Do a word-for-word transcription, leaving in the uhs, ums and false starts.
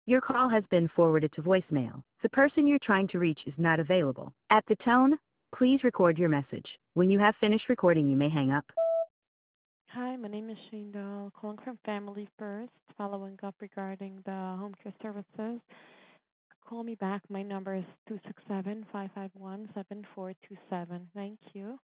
Your call has been forwarded to voicemail. The person you're trying to reach is not available. At the tone, please record your message. When you have finished recording, you may hang up. Hi, my name is Shane Dahl, calling from Family First, following up regarding the home care services. Call me back. My number is two six seven, five five one, seven four two seven. Thank you.